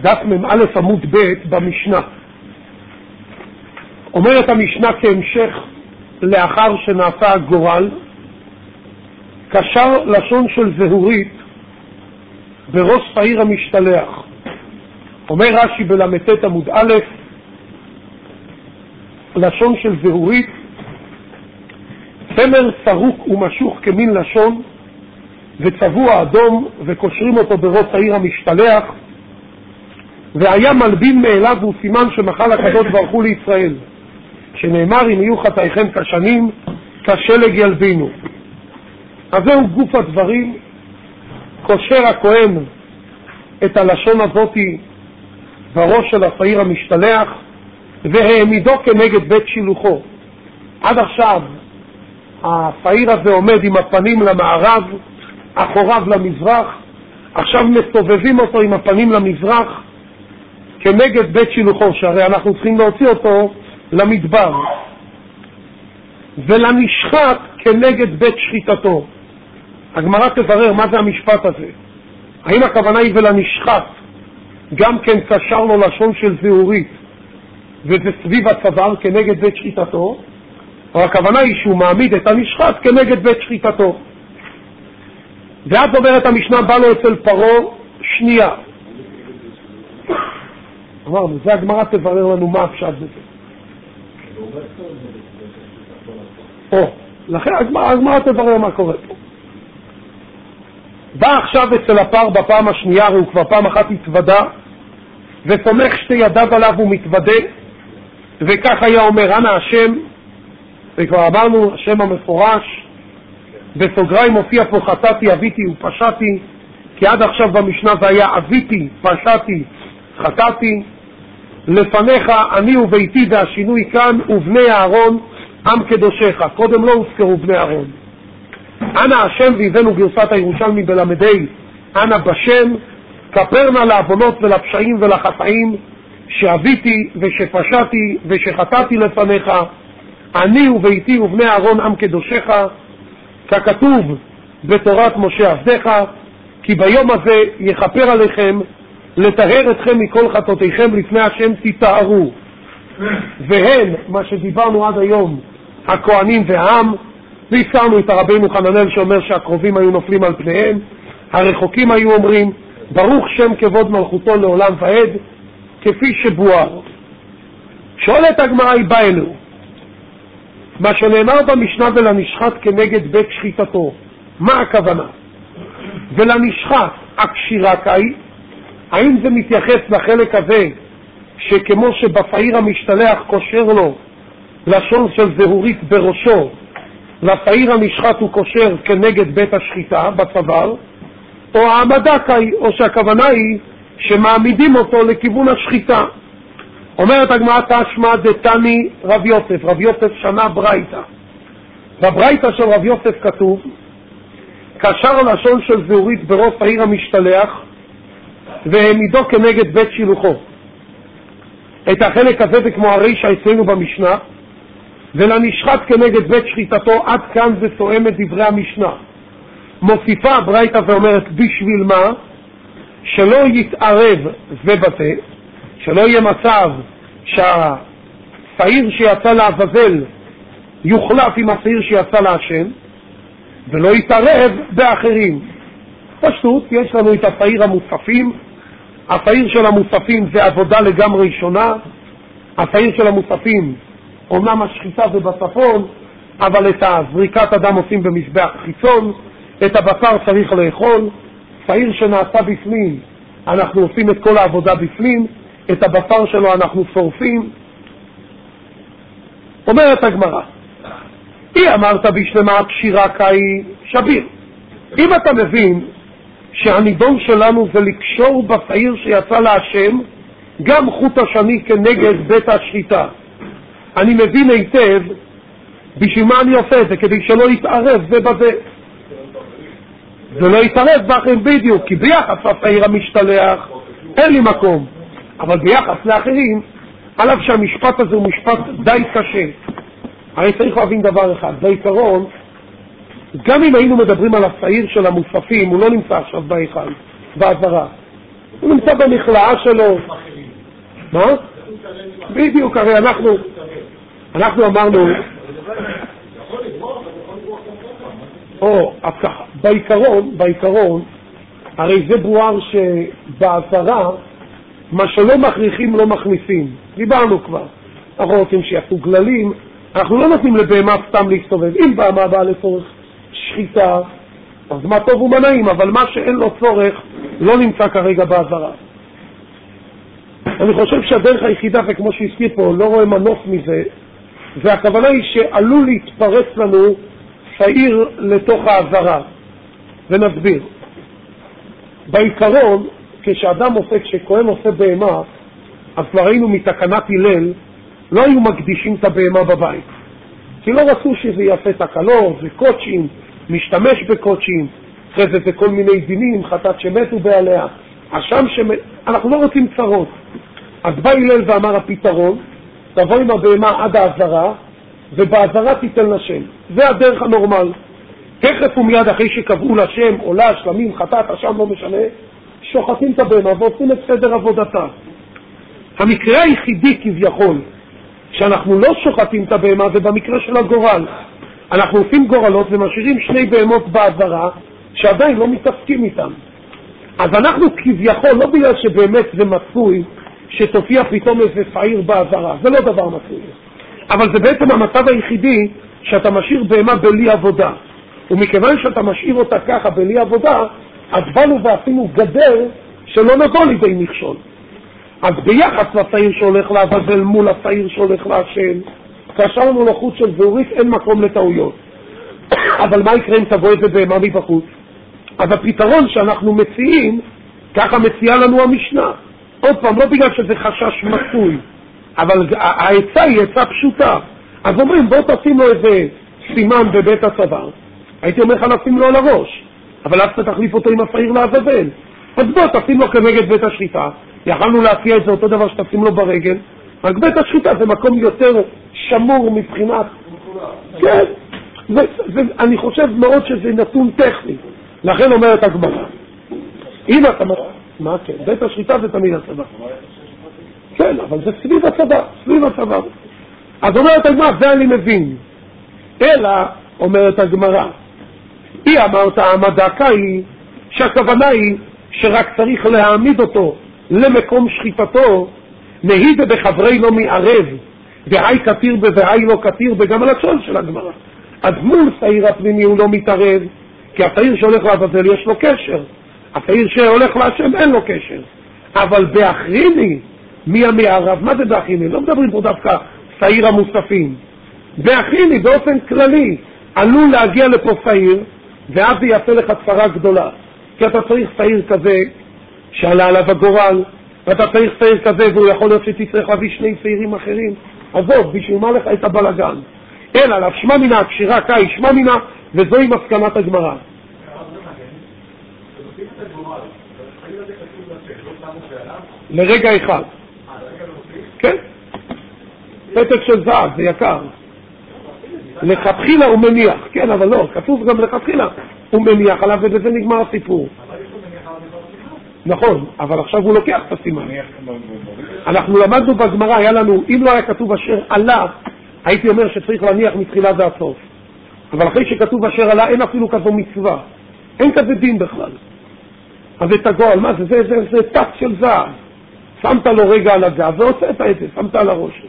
דף מ"א עמוד ב' במשנה. אומרת המשנה כהמשך לאחר שנעשה הגורל, קשר לשון של זהורית בראש פעיר המשתלח. אומר רש"י בל"ט עמוד א', לשון של זהורית, צמר סרוק ומשוך כמין לשון וצבוע אדום, וקושרים אותו בראש העיר המשתלח, והיה מלבין מאליו, והוא סימן שמחל הקדוש ברוך הוא לישראל, שנאמר אם יהיו חטאיכם כשנים כשלג ילבינו. אז זהו גוף הדברים. קושר הכהן את הלשון הזאת בראש של השעיר המשתלח והעמידו כנגד בית שילוחו. עד עכשיו השעיר הזה עומד עם הפנים למערב, אחוריו למזרח. עכשיו מסובבים אותו עם הפנים למזרח כנגד בית שילוחו, שהרי אנחנו צריכים להוציא אותו למדבר, ולנשחט כנגד בית שחיטתו. הגמרא תברר מה זה המשפט הזה. האם הכוונה היא ולנשחט גם כן קשר לו לשון של זהורית וזה סביב הצוואר כנגד בית שחיטתו, או הכוונה היא שהוא מעמיד את הנשחט כנגד בית שחיטתו. ואז אומרת המשנה, בא לו אצל פרו שנייה. אמרנו, זה הגמרא תברר לנו מה הפשט בזה. לכן הגמרא תברר מה קורה פה. בא עכשיו אצל הפר בפעם השנייה, הוא כבר פעם אחת התוודה וסומך שתי ידיו עליו ומתוודה, וכך היה אומר אנא השם, וכבר אמרנו השם המפורש, בסוגריים מופיע פה חטאתי, אביתי ופשעתי, כי עד עכשיו במשנה זה היה אביתי, פשעתי, חטאתי, לפניך אני וביתי, והשינוי כאן ובני אהרון עם קדושך. קודם לא הוזכרו בני אהרון. אנא השם, והבאנו גרסת הירושלמי בלמדי אנא בשם, כפרנה לעוונות ולפשעים ולחטאים שאביתי ושפשעתי ושחטאתי לפניך, אני וביתי ובני אהרון עם קדושך, ככתוב בתורת משה עבדך, כי ביום הזה יכפר עליכם לטהר אתכם מכל חטאותיכם לפני השם תטהרו. והן מה שדיברנו עד היום, הכהנים והעם, והזכרנו את הרבינו חננאל שאומר שהקרובים היו נופלים על פניהם, הרחוקים היו אומרים ברוך שם כבוד מלכותו לעולם ועד, כפי שבואר. שואלת הגמרא, היא באה אלו, מה שנאמר במשנה ולנשחט כנגד בית שחיטתו, מה הכוונה? ולנשחט הקשירה קאי, האם זה מתייחס לחלק הזה שכמו שבפעיר המשתלח קושר לו לשון של זהורית בראשו, לפעיר הנשחט הוא קושר כנגד בית השחיטה בצוואר, או העמדה קאי, או שהכוונה היא שמעמידים אותו לכיוון השחיטה? אומרת הגמרא תשמע דתני רב יוסף, רב יוסף שנה ברייתא, בברייתא של רב יוסף כתוב קשר לשון של זהורית בראש העיר המשתלח והעמידו כנגד בית שילוחו. את החלק הזה זה כמו הרישא אצלנו במשנה, ולנשחט כנגד בית שחיטתו. עד כאן זה תואם את דברי המשנה. מוסיפה הברייתא ואומרת בשביל מה? שלא יתערב זה בזה, שלא יהיה מצב שהשעיר שיצא לעזאזל יוחלף עם השעיר שיצא להשם, ולא יתערב באחרים. פשוט יש לנו את השעיר המוספים. השעיר של המוספים זה עבודה לגמרי שונה. השעיר של המוספים אומנם השחיטה זה בצפון, אבל את הזריקת הדם עושים במזבח חיצון, את הבשר צריך לאכול. שעיר שנעשה בפנים אנחנו עושים את כל העבודה בפנים, את הבשר שלו אנחנו שורפים. אומרת הגמרא, היא אמרת בשלמה קשירה קאי שביר. אם אתה מבין שהנידון שלנו זה לקשור בשעיר שיצא להשם גם חוט השני כנגד בית השחיטה, אני מבין היטב בשביל מה אני עושה את זה, כדי שלא יתערב זה בזה. זה לא יתערב באחרים בדיוק, כי ביחס לשעיר המשתלח אין לי מקום, אבל ביחס לאחרים, עליו שהמשפט הזה הוא משפט די קשה. הרי צריך להבין דבר אחד, בעיקרון, גם אם היינו מדברים על השעיר של המוספים, הוא לא נמצא עכשיו בהיכל, בעזרה. הוא נמצא במכלאה שלו. מה? בדיוק, הרי אנחנו אמרנו, אז ככה, בעיקרון, הרי זה בוער שבעזרה, מה שלא מכריחים לא מכניסים. דיברנו כבר. אנחנו רוצים שיעשו גללים, אנחנו לא נותנים לבהמה סתם להסתובב. אם בהמה באה לצורך שחיטה, אז מה טוב ומה נעים, אבל מה שאין לו צורך לא נמצא כרגע בעזרה. אני חושב שהדרך היחידה, וכמו שהזכיר פה, לא רואה מנוף מזה, והכוונה היא שעלול להתפרץ לנו שעיר לתוך העזרה. ונסביר. בעיקרון, כשאדם עושה, כשכהן עושה בהמה, אז כבר ראינו מתקנת הלל, לא היו מקדישים את הבהמה בבית. כי לא רצו שזה יעשה תקלות, זה קודשים, משתמש בקודשים, אחרי זה כל מיני דינים, חטאת שמתו בעליה, אשם אנחנו לא רוצים צרות. אז בא הלל ואמר הפתרון, תבוא עם הבהמה עד העזרה, ובעזרה תיתן לשם. זה הדרך הנורמל. תכף ומיד אחרי שקבעו לשם, עולה, שלמים, חטאת, אשם לא משנה, שוחטים את הבהמה ועושים את סדר עבודתה. המקרה היחידי כביכול, שאנחנו לא שוחטים את הבהמה, זה במקרה של הגורל. אנחנו עושים גורלות ומשאירים שני בהמות בעזרה, שעדיין לא מתעסקים איתם. אז אנחנו כביכול, לא בגלל שבאמת זה מצוי, שתופיע פתאום איזה שעיר בעזרה, זה לא דבר מצוי. אבל זה בעצם המצב היחידי שאתה משאיר בהמה בלי עבודה. ומכיוון שאתה משאיר אותה ככה בלי עבודה, אז באנו ועשינו גדר שלא נבוא לידי מכשול. אז ביחס לשעיר שהולך לעבזל מול השעיר שהולך להשם, קשרנו לחוט של זהורית, אין מקום לטעויות. אבל מה יקרה אם תבוא את זה בהמה מבחוץ? אז הפתרון שאנחנו מציעים, ככה מציעה לנו המשנה. עוד פעם, לא בגלל שזה חשש מצוי, אבל העצה היא עצה פשוטה. אז אומרים, בוא תשים לו איזה סימן בבית הצוואר. הייתי אומר לך לשים לו על הראש, אבל אז אתה תחליף אותו עם השעיר לעזאזל. אז בוא תשים לו כנגד בית השחיטה. יכלנו להציע את זה אותו דבר שתשים לו ברגל, רק בית השחיטה זה מקום יותר שמור מבחינת... כן, אני חושב מאוד שזה נתון טכני. לכן אומרת הגמרא, אם אתה... מה כן? בית השחיטה זה תמיד הצבא. כן, אבל זה סביב הצבא. אז אומרת הגמרא, זה אני מבין. אלא, אומרת הגמרא, היא אמרת, המדקה היא, שהכוונה היא שרק צריך להעמיד אותו למקום שחיטתו, נהיד בחברי לא מערב, והי כתיר והי לא כתיר, וגם על הצול של הגמרא. אז מול שעיר הפנימי הוא לא מתערב, כי השעיר שהולך לעזאזל יש לו קשר. השעיר שהולך להשם אין לו קשר. אבל באחריני, מי המערב? מה זה באחריני? לא מדברים פה דווקא שעיר המוספים. באחריני, באופן כללי, עלול להגיע לפה שעיר, ואז זה יעשה לך צרה גדולה. כי אתה צריך שעיר כזה שעלה עליו הגורל, ואתה צריך שעיר כזה והוא יכול להיות שתצטרך להביא שני שעירים אחרים. אז זאת, בשביל מה לך את הבלגן? אלא עליו שמע מינה, הקשירה קאי, שמע מינה, וזוהי מסקנת הגמרא. לרגע אחד. כן? פתק של זהב, זה יקר. לכתחילה הוא מניח, כן, אבל לא, כתוב גם לכתחילה הוא מניח עליו, ובזה נגמר הסיפור. נכון, אבל עכשיו הוא לוקח את הסימן. אנחנו למדנו בגמרא, היה לנו, אם לא היה כתוב אשר עלה, הייתי אומר שצריך להניח מתחילה ועד סוף. אבל אחרי שכתוב אשר עלה, אין אפילו כזו מצווה. אין כזה דין בכלל. אז את הגועל, מה זה? זה תק של זהב. שמת לו רגע על הגב והוצאת את זה, שמת על הראש.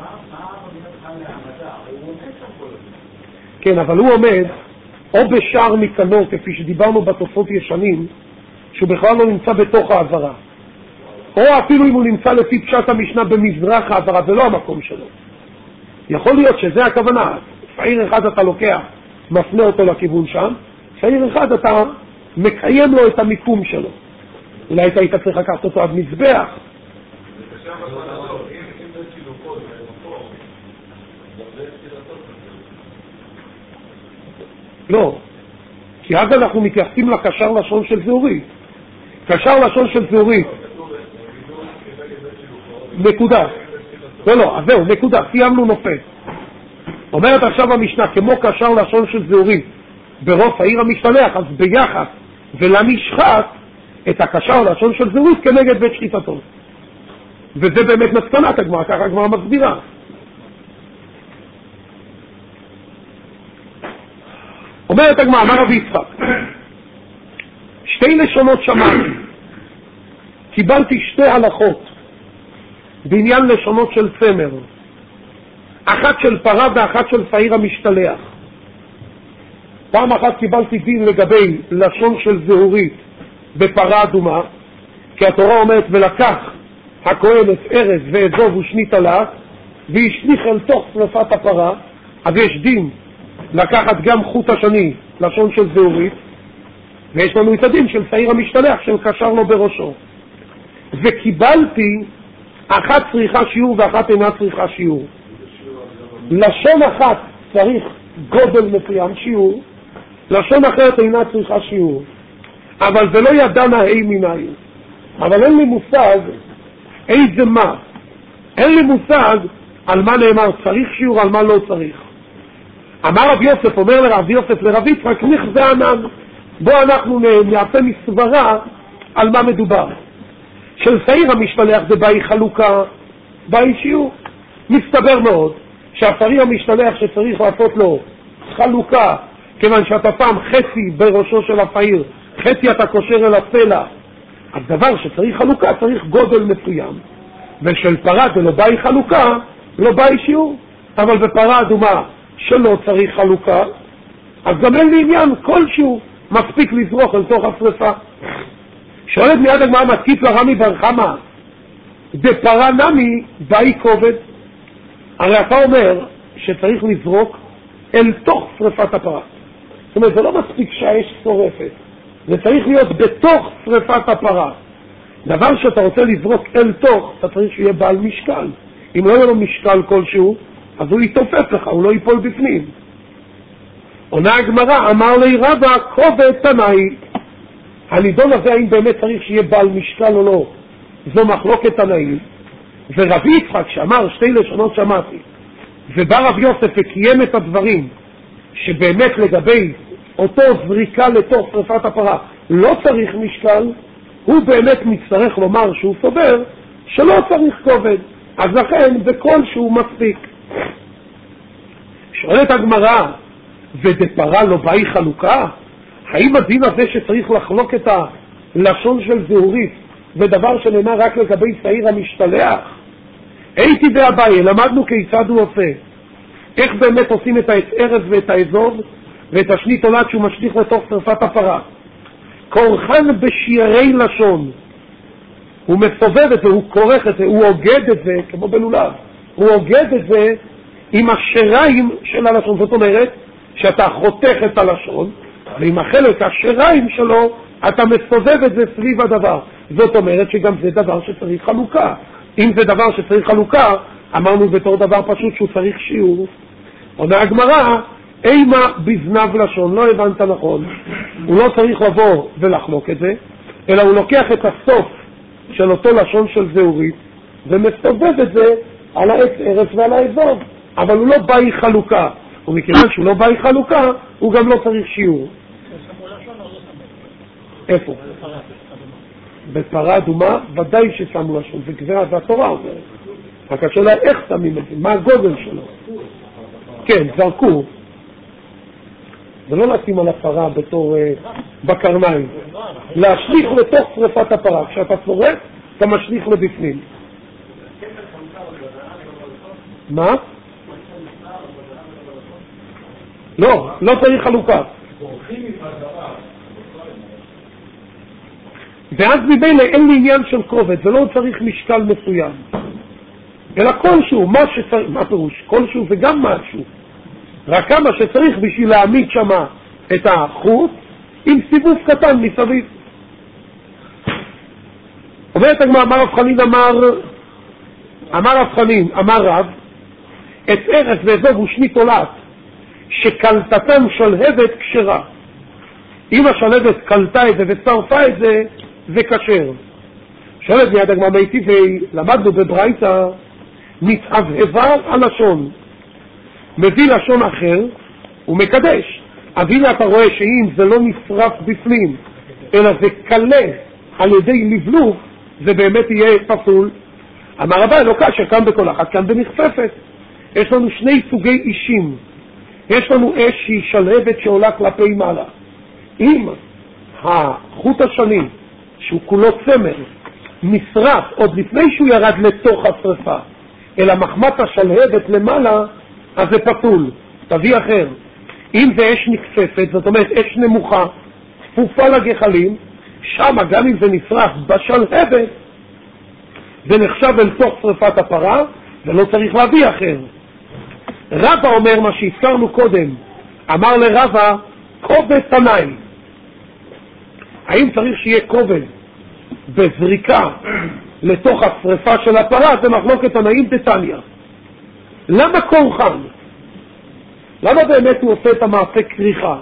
כן, אבל הוא עומד או בשער מכנו, כפי שדיברנו בתוספות ישנים, שהוא בכלל לא נמצא בתוך העזרה. או אפילו אם הוא נמצא לפי פשט המשנה במזרח העזרה, זה לא המקום שלו. יכול להיות שזה הכוונה. שעיר אחד אתה לוקח, מפנה אותו לכיוון שם, שעיר אחד אתה מקיים לו את המיקום שלו. אולי היית צריך לקחת אותו עד מזבח. לא, כי אז אנחנו מתייחסים לקשר לשון של זהורית. קשר לשון של זהורית. נקודה. לא, אז זהו, נקודה, סיימנו נופל. אומרת עכשיו המשנה, כמו קשר לשון של זהורית, ברוב העיר המשתלח, אז ביחד ולנשחט, את הקשה או לשון של זהות כנגד בית שחיטתו. וזה באמת מסקנת הגמרא, ככה הגמרא מסבירה. אומרת הגמרא, אמר רבי יצחק, שתי לשונות שמעתי, קיבלתי שתי הלכות בעניין לשונות של צמר, אחת של פרה ואחת של שעיר המשתלח. פעם אחת קיבלתי דין לגבי לשון של זהורית בפרה אדומה, כי התורה אומרת ולקח הכהן את ארז ואזוב ושני תלת והשליך אל תוך שרפת הפרה, אז יש דין לקחת גם חוט השני לשון של זהורית, ויש לנו את הדין של שעיר המשתלח של קשר לו בראשו. וקיבלתי אחת צריכה שיעור ואחת אינה צריכה שיעור. לשון אחת צריך גודל מסוים שיעור, לשון אחרת אינה צריכה שיעור, אבל זה לא ידענה אי מנהי. אבל אין לי מושג איזה מה, אין לי מושג על מה נאמר צריך שיעור, על מה לא צריך. אמר רב יוסף, אומר לרב יוסף לרב יצחק, נכזה ענן, בוא אנחנו נעשה מסברה על מה מדובר. של שעיר המשתלח זה באי חלוקה, באי שיעור. מסתבר מאוד שהשעיר המשתלח שצריך לעשות לו חלוקה, כיוון שאתה שם חצי בראשו של השעיר, חצי אתה קושר אל הסלע, אז דבר שצריך חלוקה צריך גודל מסוים, ושל פרה זה לא באי חלוקה, לא באי שיעור. אבל בפרה אדומה שלא צריך חלוקה, אז גם אין לי עניין כלשהו, מספיק לזרוק אל תוך השרפה. שואלת מיד הגמרא, מתקיף לרמי בר חמא דפרה נמי באי כובד. הרי אתה אומר שצריך לזרוק אל תוך שרפת הפרה, זאת אומרת זה לא מספיק שהאש שורפת, זה צריך להיות בתוך שרפת הפרה. דבר שאתה רוצה לזרוק אל תוך, אתה צריך שיהיה בעל משקל. אם לא יהיה לו משקל כלשהו, אז הוא יתופף לך, הוא לא ייפול בפנים. עונה הגמרא, אמר לי רבא כובד תנאי. הנידון הזה האם באמת צריך שיהיה בעל משקל או לא, זו מחלוקת תנאים. ורבי יצחק שאמר שתי לשונות שמעתי, ובא רב יוסף וקיים את הדברים שבאמת לגבי אותו זריקה לתוך שרפת הפרה לא צריך משקל, הוא באמת מצטרך לומר שהוא סובר שלא צריך כובד, אז לכן בכל שהוא מספיק. שואלת הגמרא, ודפרה לא באי חלוקה? האם הדין הזה שצריך לחלוק את הלשון של זהורית ודבר שנאמר רק לגבי שעיר המשתלח? הייתי באביי, למדנו כיצד הוא עושה, איך באמת עושים את הארז ואת האזוב ואת השני תולד שהוא משליך לתוך שרפת הפרה. קורחן בשירי לשון, הוא מסובב את זה, הוא כורך את זה, הוא עוגד את זה כמו בלולב, הוא עוגד את זה עם השיריים של הלשון. זאת אומרת שאתה חותך את הלשון ועם החלק השיריים שלו אתה מסובב את זה סביב הדבר. זאת אומרת שגם זה דבר שצריך חלוקה. אם זה דבר שצריך חלוקה, אמרנו בתור דבר פשוט שהוא צריך שיעור. עונה הגמרא, אימה בזנב לשון, לא הבנת נכון. הוא לא צריך לבוא ולחלוק את זה, אלא הוא לוקח את הסוף של אותו לשון של זהורית ומסובב את זה על העץ ארץ ועל האזוב, אבל הוא לא באי חלוקה, ומכיוון שהוא לא באי חלוקה הוא גם לא צריך שיעור. איפה? בפרה אדומה ודאי ששמו לשון, זה גזירה, זה התורה אומרת. רק השאלה איך שמים את זה, מה הגודל שלו. כן, זרקו. זה לא לשים על הפרה בתור בקרניים, להשליך לתוך שרפת הפרה. כשאתה שורף אתה משליך לבפנים. מה? לא, לא צריך חלוקה. ואז מבנה אין לי עניין של כובד, זה לא צריך משקל מסוים, אלא כלשהו, מה שצריך. מה פירוש? כלשהו זה גם משהו, רק כמה שצריך בשביל להעמיד שמה את החוט עם סיבוב קטן מסביב. אומרת הגמרא, אמר רב חנין, אמר רב חנין, אמר רב, את ארץ ואזוב ושני תולעת שקלטתם שלהבת כשרה. אם השלהבת קלטה את זה ושרפה את זה, זה כשר. שואלת מיד הגמרא, מייטיבי, למדנו בברייתא, נתעבהבה הלשון, מביא לשון אחר ומקדש. אז הנה אתה רואה שאם זה לא נשרף בפנים אלא זה קלה על ידי לבלוב, זה באמת יהיה פסול. אמר רבי, לא קשה, כאן בכל אחת, כאן בנכפפת. יש לנו שני סוגי אישים. יש לנו אש שהיא שלהבת שעולה כלפי מעלה. אם החוט השני, שהוא כולו צמר, נשרף עוד לפני שהוא ירד לתוך השרפה, אלא מחמת השלהבת למעלה, אז זה פסול. תביא אחר. אם זה אש נכפפת, זאת אומרת אש נמוכה, כפופה לגחלים, שם גם אם זה נשרף בשלהבת, זה נחשב אל תוך שרפת הפרה, ולא צריך להביא אחר. רבא אומר מה שהזכרנו קודם, אמר לרבא, כובד תנאי. האם צריך שיהיה כובד בזריקה לתוך השרפה של הפרה? זה מחלוקת תנאים דתניא. למה קורחן? למה באמת הוא עושה את המעשה כריכה?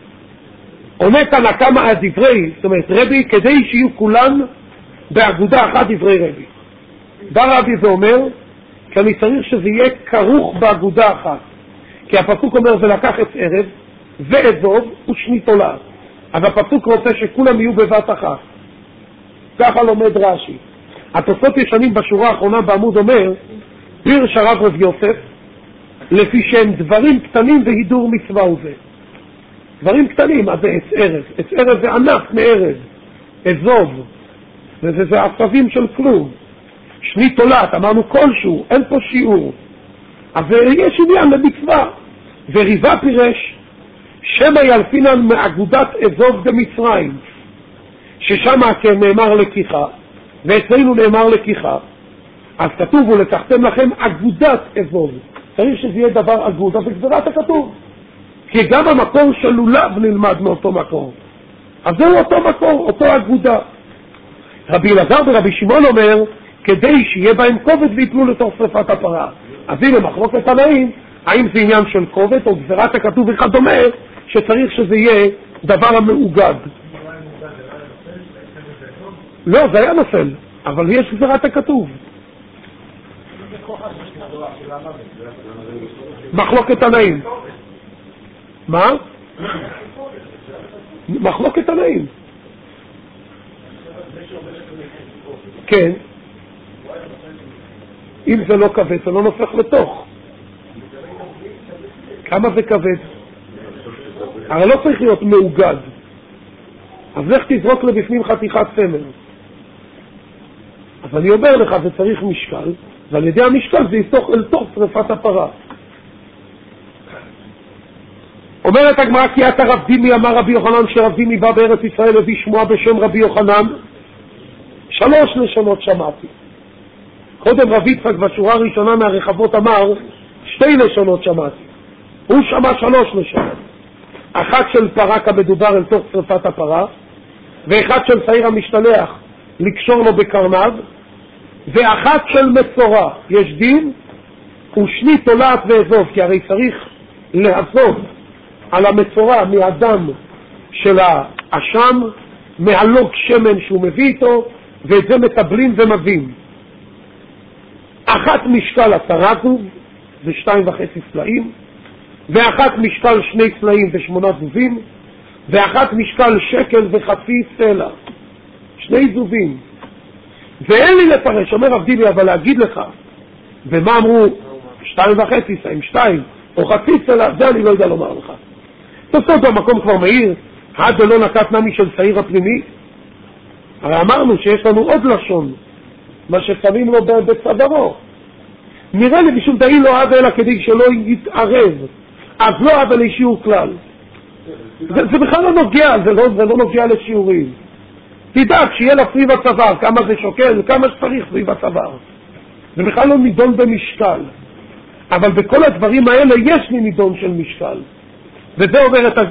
עונה תנא קמא הדברי, זאת אומרת רבי, כדי שיהיו כולן באגודה אחת דברי רבי. בא רבי ואומר, כי אני צריך שזה יהיה כרוך באגודה אחת. כי הפסוק אומר, ולקח את ערב ואזוב ושני תולעת. אז הפסוק רוצה שכולם יהיו בבת אחת. ככה לומד רש"י. התוספות ישנים בשורה האחרונה בעמוד אומר, פירש הרב רב יוסף, לפי שהם דברים קטנים והידור מצווה וזה. דברים קטנים, אז זה עץ ערב. עץ ערב זה ענק מערב. אזוב. וזה עשבים של כלום. שני תולעת, אמרנו כלשהו, אין פה שיעור. אז יש עניין למצווה. וריבה פירש, שמא ילפינן מאגודת אזוב במצרים, ששם כן נאמר לקיחה, ואצלנו נאמר לקיחה, אז כתוב ולקחתם לכם אגודת אזוב. צריך שזה יהיה דבר אגוד, אז זה גזירת הכתוב. כי גם המקור של לולב נלמד מאותו מקור. אז זהו אותו מקור, אותו אגודה. רבי אלעזר ורבי שמעון אומר, כדי שיהיה בהם כובד ויפלו לתוך שרפת הפרה. אז הנה מחלוקת תנאים, האם זה עניין של כובד או גזירת הכתוב וכדומה, שצריך שזה יהיה דבר המאוגד. לא, זה היה נופל, אבל יש גזירת הכתוב. מחלוקת תנאים. מה? מחלוקת תנאים. כן. אם זה לא כבד, זה לא נופך לתוך. כמה זה כבד? הרי לא צריך להיות מאוגד. אז לך תזרוק לבפנים חתיכת סמר. אז אני אומר לך, זה צריך משקל, ועל ידי המשקל זה יפתוח אל תוך שרפת הפרה. אומרת הגמרא, כי אתה רב דימי, אמר רבי יוחנן, שרב דימי בא בארץ ישראל, הביא שמועה בשם רבי יוחנן, 3 לשונות שמעתי. קודם רב יצחק בשורה הראשונה מהרחבות אמר, 2 לשונות שמעתי. הוא שמע 3 לשונות. אחת של פרה כמדובר אל תוך שרפת הפרה, ואחת של שעיר המשתלח לקשור לו בקרניו, ואחת של מצורע. יש דין, ושני תולעת ואזוב, כי הרי צריך לעזוב על המצורע מהדם של האשם, מהלוג שמן שהוא מביא איתו, ואת זה מטבלים ומבים. אחת משקל 10 זוב, זה 2.5 סלעים, ואחת משקל 2 סלעים ו8 זובים, ואחת משקל 1.50 סלע, 2 זובים. ואין לי לפרש, אומר רב דימי, אבל להגיד לך, ומה אמרו 2.5 סלעים, 2 או חצי סלע, זה אני לא יודע לומר לך. תוספות במקום כבר מהיר, עד ולא נקט נמי של שעיר הפנימי. הרי אמרנו שיש לנו עוד לשון, מה ששמים לו בצווארו. נראה לי בשום דאי לא עד אלא כדי שלא יתערב, אז לא עד על שיעור כלל. זה בכלל לא נוגע, זה לא נוגע לשיעורים. תדאג שיהיה לה סביב הצוואר, כמה זה שוקל, כמה שצריך סביב הצוואר. זה בכלל לא נידון במשקל. אבל בכל הדברים האלה יש לי נידון של משקל. וזה אומר את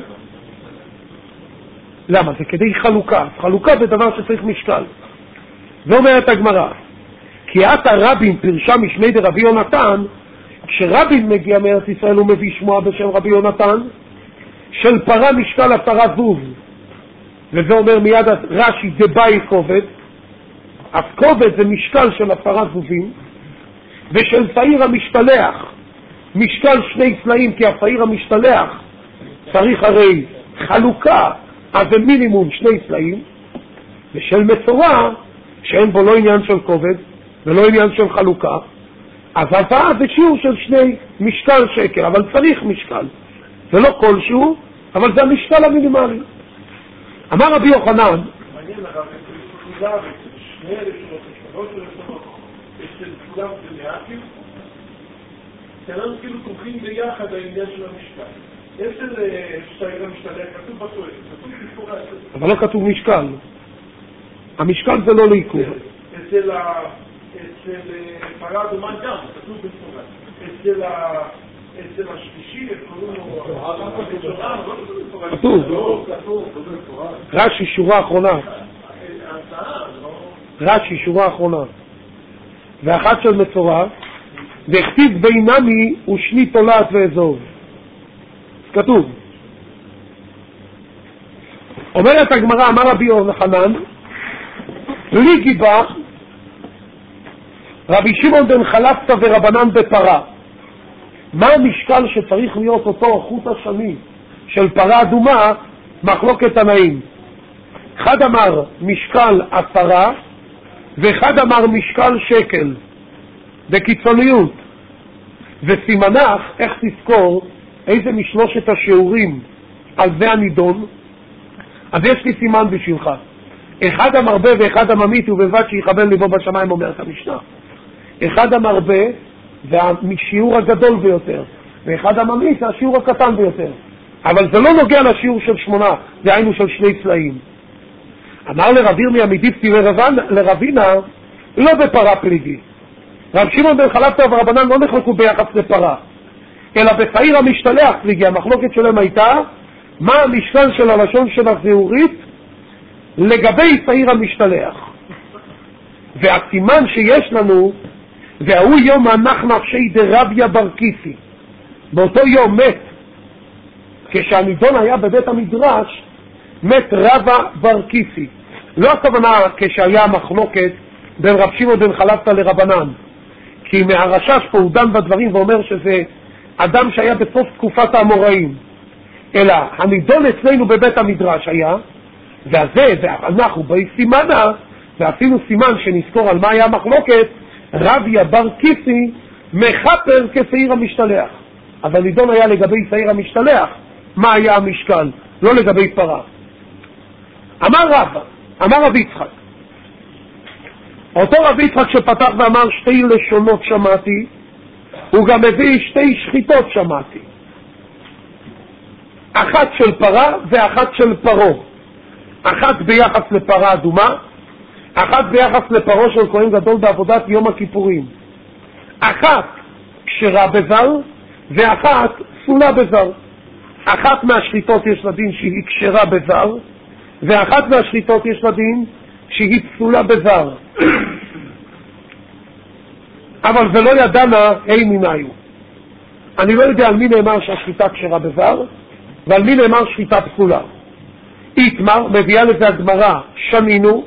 למה? זה כדי חלוקה. חלוקה זה דבר שצריך משקל. זה אומר את הגמרא. כי עתה רבין פרשה משמי דרבי יונתן, כשרבין מגיע מארץ ישראל הוא מביא שמועה בשם רבי יונתן, של פרה משקל 10 זוב. וזה אומר מיד רש"י דבאי כובד. אז כובד זה משקל של 10 זובים, ושל שעיר המשתלח משקל 2 סלעים, כי השעיר המשתלח צריך הרי חלוקה, אז זה מינימום 2 סלעים, ושל מצורע, שאין בו לא עניין של כובד ולא עניין של חלוקה, אז הבאה זה שיעור של 2 משקל שקל, אבל צריך משקל. זה לא כלשהו, אבל זה המשקל המינימלי. אמר רבי יוחנן, מעניין הרב, אצל כולם, אצל 2 רשויות, 3 רשויות, אצל כולם זה מעטים, אנחנו כאילו תומכים ביחד העניין של המשקל. אצל סיירה משתלח, כתוב בתואר, כתוב תפורה. אבל לא כתוב משקל. המשקל זה לא לעיכוב. אצל פרה אדומה גם, כתוב בתפורה. אצל השלישי, כתוב. רש"י שורה אחרונה. רש"י שורה אחרונה. ואחת של מצורע, והכתיב בינמי ושני תולעת ואזוב. כתוב. אומרת הגמרא, אמר רבי יוחנן, לי גיבה רבי שמעון בן חלפתא ורבנן בפרה. מה המשקל שצריך להיות אותו חוט השני של פרה אדומה? מחלוקת תנאים. אחד אמר משקל 10 ואחד אמר משקל שקל. בקיצוניות. וסימנך, איך תזכור איזה משלושת השיעורים על זה הנידון? אז יש לי סימן בשבילך. אחד המרבה ואחד הממית ובלבד שיכוון ליבו בשמיים, אומרת המשנה. אחד המרבה זה השיעור הגדול ביותר, ואחד הממית זה השיעור הקטן ביותר. אבל זה לא נוגע לשיעור של 8, זה היינו של 2 צלעים. אמר לרב ירמיה מדיפתי לרבינה, לא בפרה פליגי. רב שמעון בן חלפתא ורבנן לא נחלקו ביחס לפרה, אלא בשעיר המשתלח פליגי. המחלוקת שלהם הייתה מה המשקל של הלשון של הזהורית לגבי שעיר המשתלח. והסימן שיש לנו, והוא יום הנח נפשי דרביה בר כיסי. באותו יום מת, כשהנידון היה בבית המדרש, מת רבא בר כיסי. לא הכוונה כשהיה מחלוקת בין רב שמעון בן חלפתא לרבנן, כי מהרשש פה הוא דן בדברים ואומר שזה אדם שהיה בסוף תקופת האמוראים, אלא הנידון אצלנו בבית המדרש היה, ואנחנו בסימנה, ועשינו סימן שנזכור על מה היה מחלוקת, רביה בר כיסי מחפר כשעיר המשתלח. אז הנידון היה לגבי שעיר המשתלח, מה היה המשקל, לא לגבי פרה. אמר רב יצחק, אותו רב יצחק שפתח ואמר 2 לשונות שמעתי, הוא גם מביא 2 שחיטות שמעתי, אחת של פרה ואחת של פרו, אחת ביחס לפרה אדומה, אחת ביחס לפרו של כהן גדול בעבודת יום הכיפורים. אחת כשרה בזר ואחת פסולה בזר. אחת מהשחיטות יש לדין שהיא כשרה בזר, ואחת מהשחיטות יש לדין שהיא פסולה בזר. אבל זה לא ידענה אי מיניו. אני לא יודע על מי נאמר שהשחיטה כשרה בזר ועל מי נאמר שחיטה פסולה. איתמר מביאה לזה הגמרא, שנינו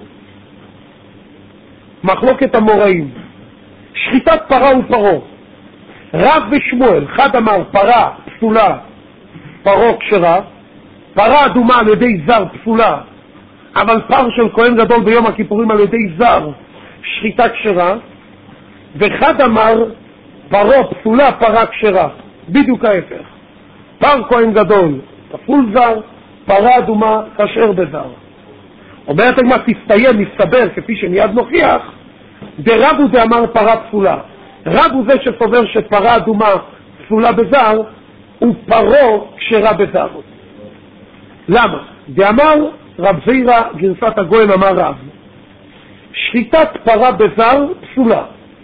מחלוקת המוראים, שחיטת פרה ופרו. רב ושמואל, אחד אמר פרה פסולה, פרו כשרה, פרה אדומה על ידי זר פסולה, אבל פר של כהן גדול ביום הכיפורים על ידי זר שחיטה כשרה, ואחד אמר פרו פסולה, פרה כשרה. בדיוק ההפך, פר כהן גדול כפול זר, פרה אדומה כשר בזר. אומרת הגמרא, תסתיים, מסתבר, כפי שמיד נוכיח, דרב הוא דאמר פרה פסולה. רב הוא זה שסובר שפרה אדומה פסולה בזר, ופרו כשרה בזר. למה? דאמר רב זירא גרסת הגויין אמר רב, שחיטת פרה בזר פסולה.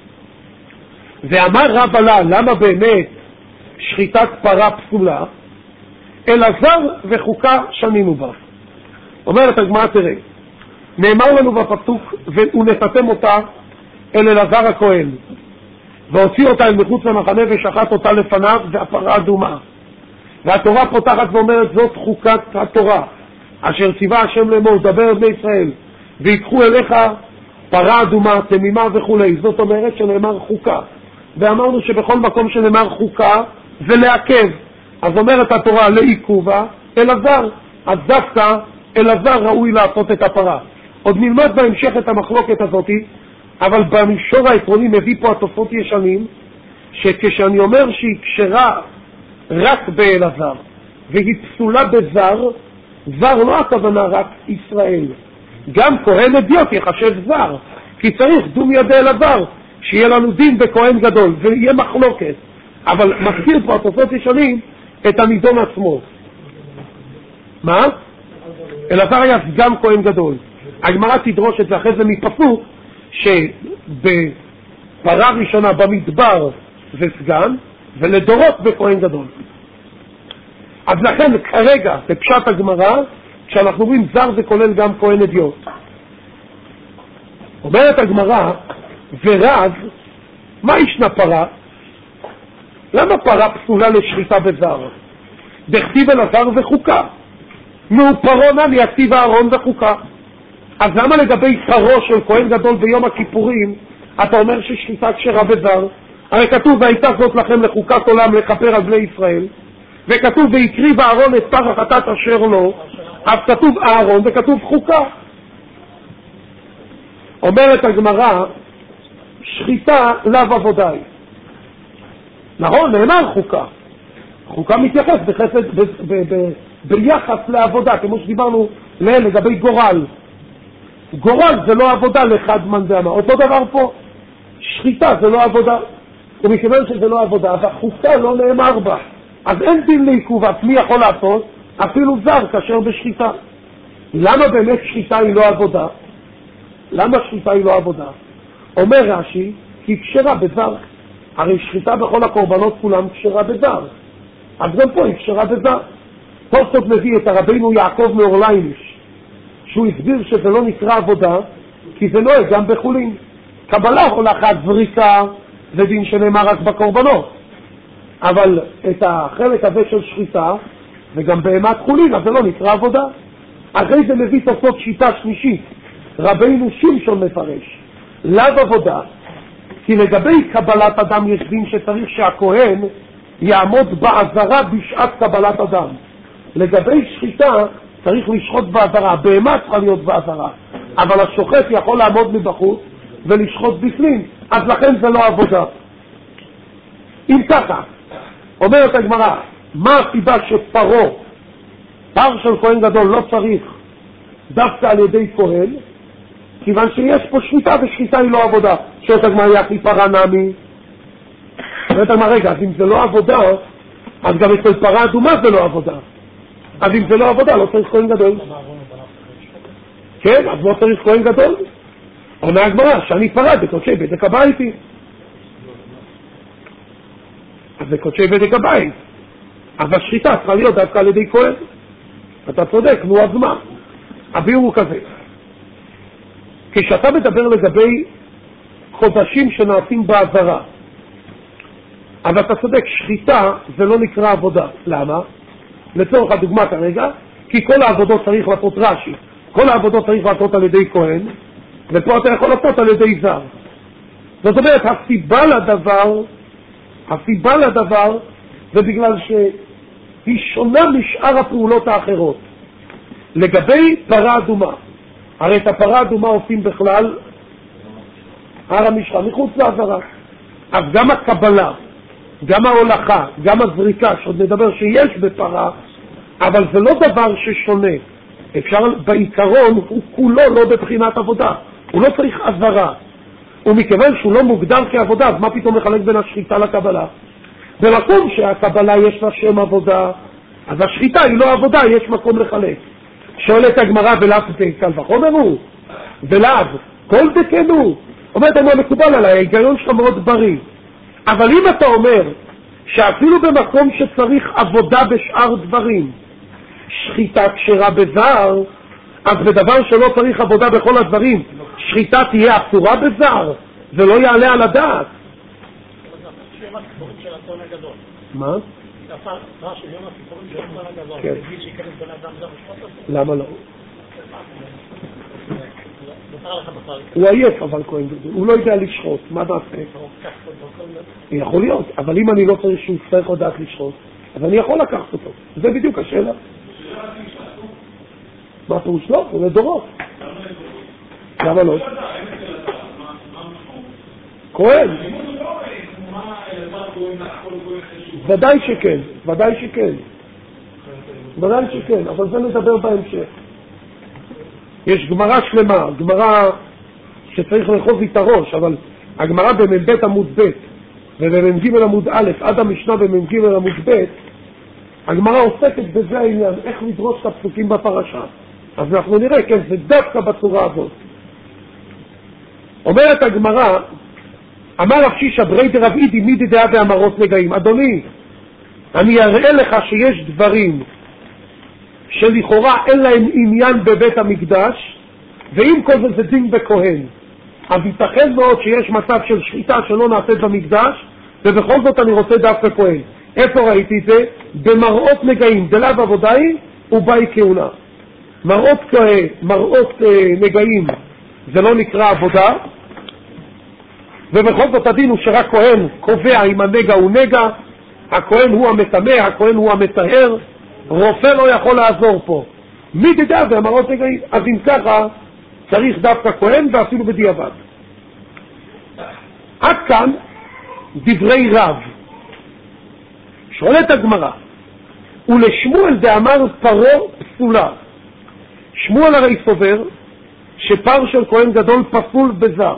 ואמר רב עלה, למה באמת שחיטת פרה פסולה? אלא זר וחוקה שנינו בה. אומרת הגמרא, תראה, נאמר לנו בפסוק, ונתתם אותה אל אלעזר הכהן, והוציא אותה אל מחוץ למחנה ושחט אותה לפניו, והפרה אדומה. והתורה פותחת ואומרת, זאת חוקת התורה, אשר ציווה השם לאמור, דבר בני ישראל, ויקחו אליך פרה אדומה, תמימה וכו'. זאת אומרת שנאמר חוקה. ואמרנו שבכל מקום שנאמר חוקה, זה לעכב. אז אומרת התורה לעיכובה אלעזר, אז דווקא אלעזר ראוי לעשות את הפרה. עוד נלמד בהמשך את המחלוקת הזאת, אבל במישור העקרוני מביא פה התוספות ישנים, שכשאני אומר שהיא כשרה רק באלעזר, והיא פסולה בזר, זר לא הכוונה רק ישראל, גם כהן אדיוט יחשב זר, כי צריך דומיה באלעזר, שיהיה לנו דין בכהן גדול, ויהיה מחלוקת. אבל מזכיר פה התוספות ישנים את הנידון עצמו. מה? אלעזר היה סגן כהן גדול. הגמרא תדרוש את זה אחרי זה מפסוק שבפרה ראשונה במדבר זה סגן, ולדורות בכהן גדול. אז לכן כרגע בפשט הגמרא, כשאנחנו אומרים זר זה כולל גם כהן אדיוט. אומרת הגמרא, ורז, מה ישנה פרה? למה פרה פסולה לשחיטה בזר? דכתיב אלעזר וחוקה. נו, פרו נמי הכתיב אהרון וחוקה. אז למה לגבי פרו של כהן גדול ביום הכיפורים אתה אומר ששחיטה כשרה בזר? הרי כתוב והייתה זאת לכם לחוקת עולם לכפר על בני ישראל, וכתוב והקריב אהרון את פר החטאת אשר לו, אז כתוב אהרון וכתוב חוקה. אומרת הגמרא, שחיטה לאו עבודאי. נכון, נאמר חוקה. חוקה מתייחס בחסד, ביחס לעבודה, כמו שדיברנו לגבי גורל. גורל זה לא עבודה לאחד מן דאמה. אותו דבר פה, שחיטה זה לא עבודה. ומכיוון שזה לא עבודה, אז החוקה לא נאמר בה. אז אין דין לעיכוב, מי יכול לעשות? אפילו זר כאשר בשחיטה. למה באמת שחיטה היא לא עבודה? למה שחיטה היא לא עבודה? אומר רש"י, כי היא כשרה בזר. הרי שחיטה בכל הקורבנות כולם כשרה בזר. אז גם פה היא כשרה בזר. תוספות מביא את הרבינו יעקב מאורלייניש, שהוא הסביר שזה לא נקרא עבודה, כי זה נוהג גם בחולין. קבלה הולכת זריקה, זה דין שנאמר רק בקורבנות. אבל את החלק הזה של שחיטה, וגם בהמת חולין, אז זה לא נקרא עבודה. אחרי זה מביא תוספות שיטה שלישית, רבינו שמשון מפרש, לאו עבודה, כי לגבי קבלת אדם יש דין שצריך שהכהן יעמוד בעזרה בשעת קבלת אדם. לגבי שחיטה צריך לשחוט בעזרה, בהמה צריכה להיות בעזרה, אבל השוחט יכול לעמוד מבחוץ ולשחוט בפנים, אז לכן זה לא עבודה. אם ככה, אומרת הגמרא, מה הסיבה שפרו, פר של כהן גדול לא צריך דווקא על ידי כהן? כיוון שיש פה שחיטה, ושחיטה היא לא עבודה. שואלת הגמרא, יחי פרה נמי. אומרת הגמרא, רגע, אז אם זה לא עבודה, אז גם אצל פרה אדומה זה לא עבודה. אז אם זה לא עבודה, לא צריך כהן גדול. כן, אז לא צריך כהן גדול. אומר הגמרא, שאני פרה בקודשי בדק הביתי. אז זה קודשי בדק הבית. אז השחיטה צריכה להיות דווקא על ידי כהן. אתה צודק, נו אז מה? הביאור הוא כזה. כשאתה מדבר לגבי חודשים שנעשים בעזרה, אז אתה צודק, שחיטה זה לא נקרא עבודה. למה? לצורך הדוגמה כרגע, כי כל העבודות צריך לעשות רש"י, כל העבודות צריך לעשות על ידי כהן, ופה אתה יכול לעשות על ידי זר. זאת אומרת, הסיבה לדבר זה בגלל שהיא שונה משאר הפעולות האחרות. לגבי פרה אדומה, הרי את הפרה האדומה עושים בכלל הר המשחה, מחוץ לעזרה. אז גם הקבלה, גם ההולכה, גם הזריקה, שעוד נדבר שיש בפרה, אבל זה לא דבר ששונה. אפשר, בעיקרון, הוא כולו לא בבחינת עבודה. הוא לא צריך עזרה. ומכיוון שהוא לא מוגדר כעבודה, אז מה פתאום מחלק בין השחיטה לקבלה? במקום שהקבלה יש לה שם עבודה, אז השחיטה היא לא עבודה, יש מקום לחלק. שואלת הגמרא, ולאו קל וחומר הוא? ולאו, כל דקן הוא. אומרת, אני מקובל עליי, ההיגיון שלך מאוד בריא. אבל אם אתה אומר שאפילו במקום שצריך עבודה בשאר דברים, שחיטה כשרה בזר, אז בדבר שלא צריך עבודה בכל הדברים, שחיטה תהיה אסורה בזר, זה לא יעלה על הדעת. מה? כן. למה לא? הוא עייף אבל כהן גדול, הוא לא יודע לשחוט, מה נעשה? יכול להיות, אבל אם אני לא צריך שהוא יצטרך לדעת לשחוט, אז אני יכול לקחת אותו, זה בדיוק השאלה. מה פירוש לא? זה לדורות. למה לא? כהן. ודאי שכן, ודאי שכן. ודאי שכן, אבל זה נדבר בהמשך. יש גמרא שלמה, גמרא שצריך לאחוז איתה ראש, אבל הגמרא במ"ב עמוד ב' ובמ"ג עמוד א' עד המשנה במ"ג עמוד ב', הגמרא עוסקת בזה העניין, איך לדרוש את הפסוקים בפרשה. אז אנחנו נראה, כן, זה דווקא בצורה הזאת. אומרת הגמרא, אמר רב שישא ברי דרב אידי מידי דעה ואמרות נגעים. אדוני, אני אראה לך שיש דברים שלכאורה אין להם עניין בבית המקדש, ועם כל זה דין בכהן. אז ייתכן מאוד שיש מצב של שחיטה שלא נעשית במקדש, ובכל זאת אני רוצה דווקא כהן. איפה ראיתי את זה? במראות נגעים, דלאו עבודאי ובאי כהונה. מראות נגעים זה לא נקרא עבודה, ובכל זאת הדין הוא שרק כהן קובע אם הנגע הוא נגע, הכהן הוא המטמא, הכהן הוא המטהר, רופא לא יכול לעזור פה. מי תדע והמראות נגעים? אז אם ככה צריך דווקא כהן ואפילו בדיעבד. עד כאן דברי רב. שואלת הגמרא, ולשמואל דאמר פרו פסולה. שמואל הרי סובר שפר של כהן גדול פסול בזר.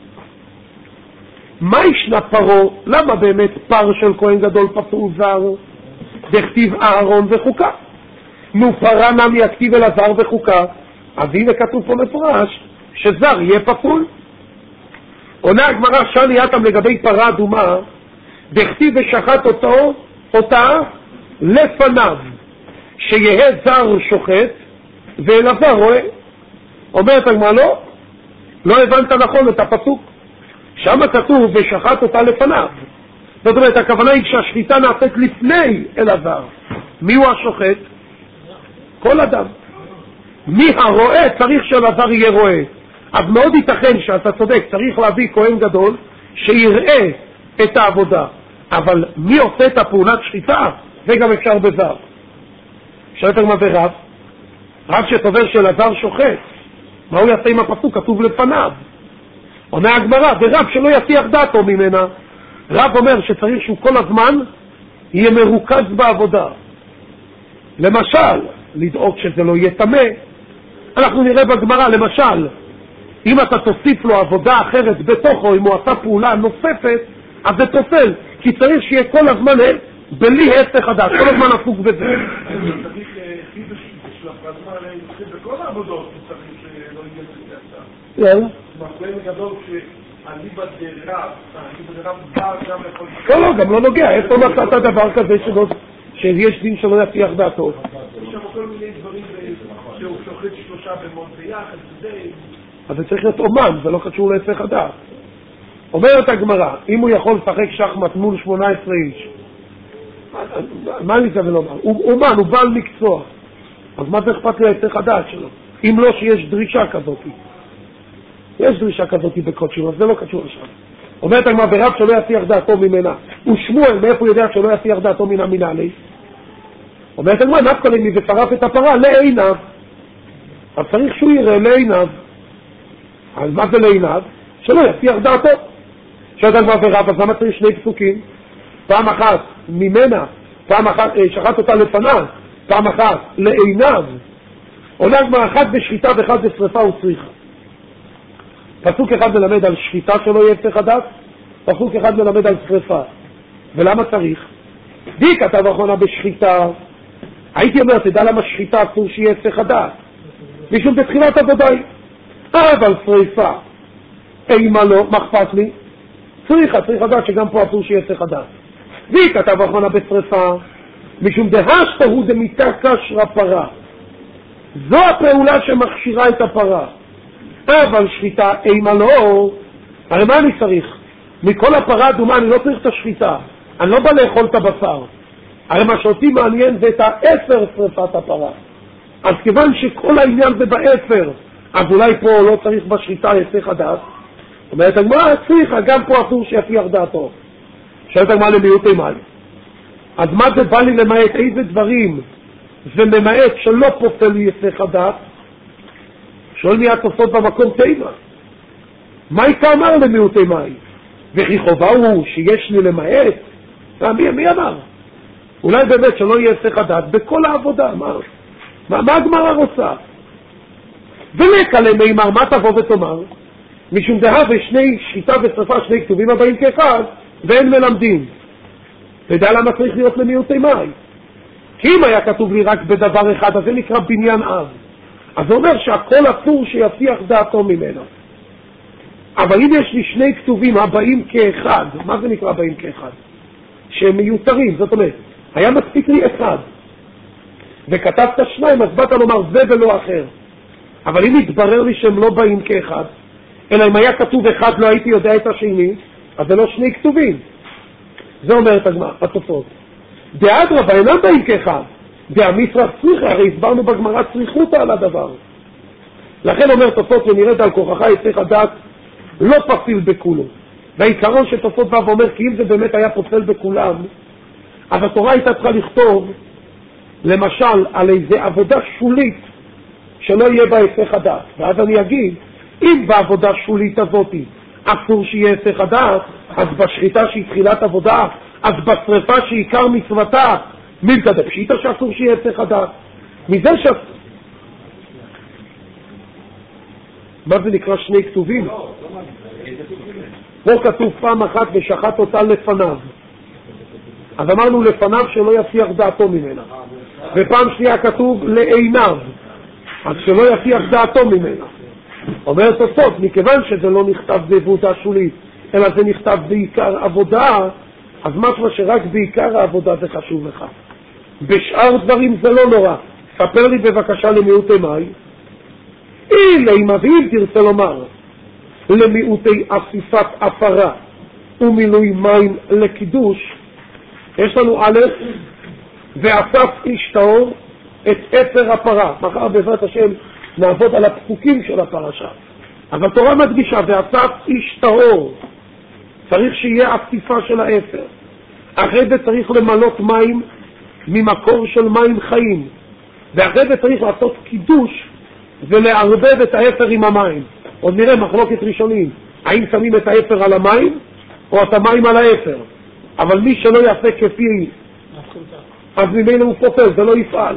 מה ישנה פרו? למה באמת פר של כהן גדול פסול זר? דכתיב אהרון וחוקה. נו פרה נמי הכתיב אלעזר וחוקה. אז הנה כתוב פה מפורש שזר יהיה פסול. עונה הגמרא שני אתם לגבי פרה אדומה, דכתיב ושחט אותה לפניו, שיהיה זר שוחט ואלעזר רואה. אומרת הגמרא לא הבנת נכון את הפסוק. שם כתוב ושחט אותה לפניו. זאת אומרת, הכוונה היא שהשחיטה נעשית לפני אלעזר. מי הוא השוחט? כל אדם. מי הרואה? צריך שאלעזר יהיה רואה. אז מאוד ייתכן שאתה צודק, צריך להביא כהן גדול שיראה את העבודה. אבל מי עושה את הפעולת שחיטה? זה גם אפשר בזר. שואלת הגמרא ברב, רב שסובר שאלעזר שוחט, מה הוא יעשה עם הפסוק? כתוב לפניו. עונה הגמרא, ורב שלא יסיח דעתו ממנה. רב אומר שצריך שהוא כל הזמן יהיה מרוכז בעבודה. למשל, לדאוג שזה לא יהיה טמא. אנחנו נראה בגמרא, למשל, אם אתה תוסיף לו עבודה אחרת בתוכו, אם הוא עשה פעולה נוספת, אז זה תופל, כי צריך שיהיה כל הזמן בלי היסח הדעת, כל הזמן עסוק בזה. צריך חידוש בשביל הפרזמה, בכל העבודות צריך שלא יהיה יאללה. מחלם גדול שאליבא דרב בר גם יכול... לא, גם לא נוגע. איפה מצאת דבר כזה שיש דין שלא יסיח דעתו? יש שם כל מיני דברים שהוא שוחט 3 במות ביחד, אז זה צריך להיות אומן, זה לא קשור להיסח הדעת. אומרת הגמרא, אם הוא יכול לשחק שחמט מול 18 איש, מה אני מתכוון לומר? הוא אומן, הוא בעל מקצוע. אז מה זה אכפת להיסח הדעת שלו? אם לא שיש דרישה כזאת. יש דרישה כזאת בקודשים, אז זה לא קשור לשם. אומרת הגמרא, ברב שלא יסיח דעתו ממנה. ושמואל, מאיפה הוא יודע שלא יסיח דעתו מן המנהלי? אומרת הגמרא, נפקא למי ושרף את הפרה לעיניו. אז צריך שהוא יראה לעיניו. אז מה זה לעיניו? שלא יסיח דעתו. שואלת הגמרא ברב, אז למה צריך 2 פסוקים? פעם אחת ממנה, פעם אחת שחט אותה לפניו, פעם אחת לעיניו. עונה הגמרא, אחד בשחיטה ואחד בשריפה הוא צריכה. פסוק אחד מלמד על שחיטה שלא יהיה היסח הדעת, פסוק אחד מלמד על שריפה. ולמה צריך? די כתב אחרונה בשחיטה. הייתי אומר, תדע למה שחיטה אסור שיהיה היסח הדעת. משום בתחילת עבודאי. אבל שריפה, אימה לא, מה אכפת לי? צריך לדעת שגם פה אסור שיהיה היסח הדעת. די כתב אחרונה בשריפה, משום דהשתא הוא דמיתה קשרה פרה. זו הפעולה שמכשירה את הפרה. אבל שחיטה אימה לא. הרי מה אני צריך? מכל הפרה אדומה אני לא צריך את השחיטה, אני לא בא לאכול את הבשר. הרי מה שאותי מעניין זה את האפר שריפת הפרה. אז כיוון שכל העניין זה באפר, אז אולי פה לא צריך בשחיטה היסח הדעת. אומרת הגמרא, צריך, גם פה אסור שיסיח דעתו. שואלת הגמרא למיעוטי מה? אז מה זה בא לי למעט? איזה דברים זה ממעט שלא פוסל לי היסח הדעת? שואל מי התוספות במקום תימה. מייקה אמר למיעוטי מים, וכי חובה הוא שיש לי למעט? מי אמר? אולי באמת שלא יהיה היסח הדעת בכל העבודה, מה הגמרא רוצה? ולקה למימר, מה תבוא ותאמר? משום דהה ושני שחיטה ושרפה, שני כתובים הבאים כאחד, ואין מלמדים. ודע למה צריך להיות למיעוטי מים? כי אם היה כתוב לי רק בדבר אחד, אז זה נקרא בניין אב. אז זה אומר שהכל אסור שיפיח דעתו ממנו. אבל אם יש לי שני כתובים הבאים כאחד, מה זה נקרא הבאים כאחד? שהם מיותרים, זאת אומרת, היה מספיק לי אחד, וכתבת שניים, אז באת לומר זה ולא אחר. אבל אם יתברר לי שהם לא באים כאחד, אלא אם היה כתוב אחד לא הייתי יודע את השני, אז זה לא שני כתובים. זה אומרת הגמרא, התוספות. דאדרבה אינם באים כאחד, דאמיסרא צריכה, הרי הסברנו בגמרא צריכותא על הדבר. לכן אומר תוספות, ונרד על כוחך יצריך הדעת, לא פסיל בכולו. והעיקרון שתוספות בא ואומר, כי אם זה באמת היה פוסל בכולם, אז התורה הייתה צריכה לכתוב, למשל, על איזה עבודה שולית, שלא יהיה בה היסח הדעת. ואז אני אגיד, אם בעבודה שולית הזאת אסור שיהיה היסח הדעת, אז בשחיטה שהיא תחילת עבודה, אז בשריפה שהיא עיקר מצוותה, מילתא דפשיטא שאסור שיהיה היסח הדעת. מזה מה זה נקרא שני כתובים? פה כתוב פעם אחת ושחט אותה לפניו. אז אמרנו לפניו שלא יפיח דעתו ממנה. ופעם שנייה כתוב לעיניו, אז שלא יפיח דעתו ממנה. אומר תוספות, מכיוון שזה לא נכתב בעבודה שולית, אלא זה נכתב בעיקר עבודה, אז משמע שרק בעיקר העבודה זה חשוב לך. בשאר דברים זה לא נורא. ספר לי בבקשה למיעוטי מים. אם אביב תרצה לומר, למיעוטי אסיפת הפרה ומילוי מים לקידוש, יש לנו א' ואסף איש טהור את אפר הפרה. מחר בעזרת השם נעבוד על הפסוקים של הפרשה. אבל תורה מדגישה, ואסף איש טהור, צריך שיהיה אסיפה של האפר. אחרי זה צריך למלות מים ממקור של מים חיים. ואחרי זה צריך לעשות קידוש ולערבב את האפר עם המים. עוד נראה מחלוקת ראשונים, האם שמים את האפר על המים או את המים על האפר. אבל מי שלא יעשה כפי, אז ממנו הוא פוטר, זה לא יפעל.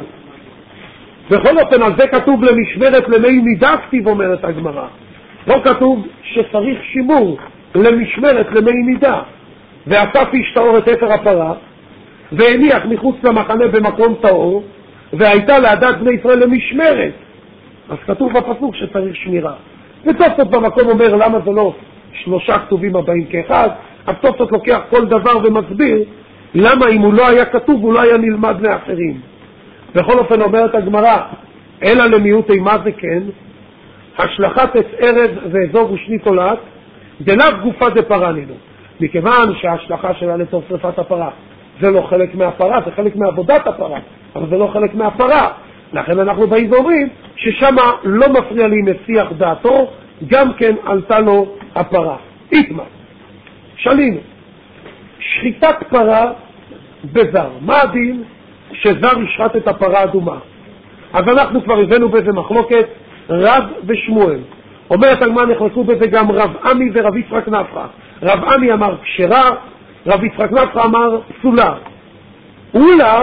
בכל אופן, על זה כתוב למשמרת למי מידה, כתיב אומרת הגמרא. לא כתוב שצריך שימור למשמרת למי מידה. ואסף איש טהור את אפר הפרה, והניח מחוץ למחנה במקום טהור, והייתה לעדת בני ישראל למשמרת. אז כתוב בפסוק שצריך שמירה. ותוספות במקום אומר למה זה לא 3 כתובים הבאים כאחד, אז תוספות לוקח כל דבר ומסביר למה אם הוא לא היה כתוב הוא לא היה נלמד מאחרים. בכל אופן אומרת הגמרא, אלא למיעוטי מה זה כן, השלכת את ערב ואזור ושני תולעת, דלאו גופה דפרה נינו. מכיוון שההשלכה שלה לתוך שרפת הפרה זה לא חלק מהפרה, זה חלק מעבודת הפרה, אבל זה לא חלק מהפרה. לכן אנחנו באים ואומרים ששם לא מפריע לי מסיח דעתו, גם כן עלתה לו הפרה. איתמה, שלינו, שחיטת פרה בזר. מה הדין שזר ישחט את הפרה האדומה? אז אנחנו כבר הבאנו בזה מחלוקת רב ושמואל. אומרת הגמרא נכנסו בזה גם רב עמי ורב יצחק נפחא. רב עמי אמר כשרה, רב יצחק נפחא אמר פסולה. אולה